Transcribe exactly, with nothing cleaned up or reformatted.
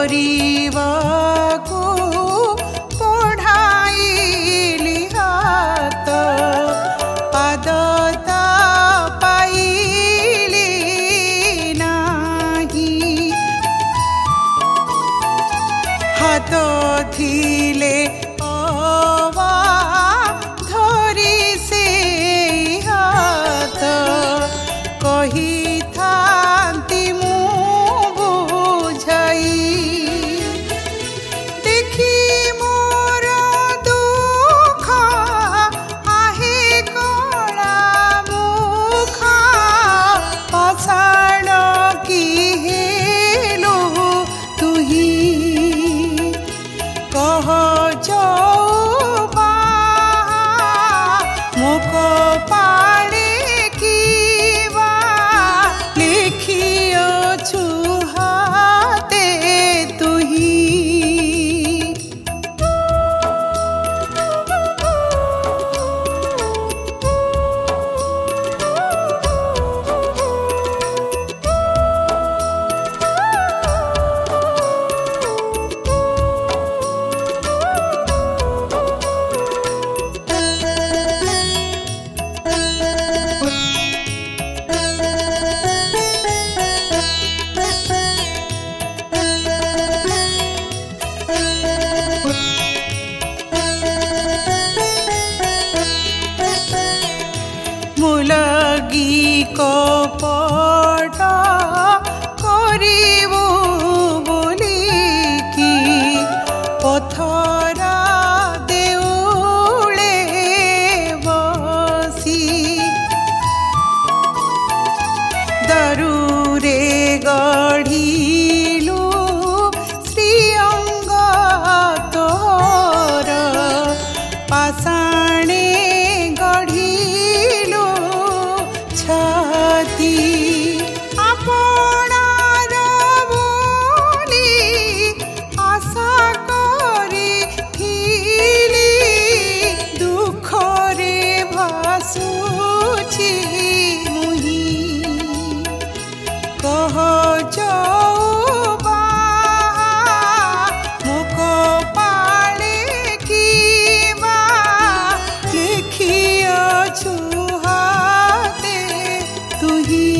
କରିବାକୁ ପଢ଼ାଇଲି ହାତ ପାଦ ତା ପାଇଲି ନାହିଁ ହାତ ଥିଲେ ଅବା ଧରି ସେଇ ହାତ କହିଥାନ୍ତି ମୁଁ ବୁଝାଇ ଦେଖି ମୋର ଦୁଃଖ ଆହେ କଳା ମୁଖ ପାଷାଣ କି ହେଲୁ ତୁହି କହ ଯୌବା ମୋ କପାଳେ କିବା ଲେଖିଅଛୁ ହାତେ ତୁହି ମୁଲଗି କପଟ କରିବୁ ବୋଲିକି ପଥର ଦେଉଳେ ବସି ଦରୁରେ ଗଢ଼ିଲୁ ଶ୍ରୀଅଙ୍ଗ ତୋର ପାଷାଣେ ଗଢ଼ିଲୁ ଛାତି ଆପଣାର ବୋଲି ଆଶା କରିଥିଲି ଦୁଃଖରେ ଭାସୁଛି ମୁହିଁ କହ ଯୌବା ମୋ କପାଳେ କିବା ଲେଖିଅଛୁ ହାତେ ତୁହି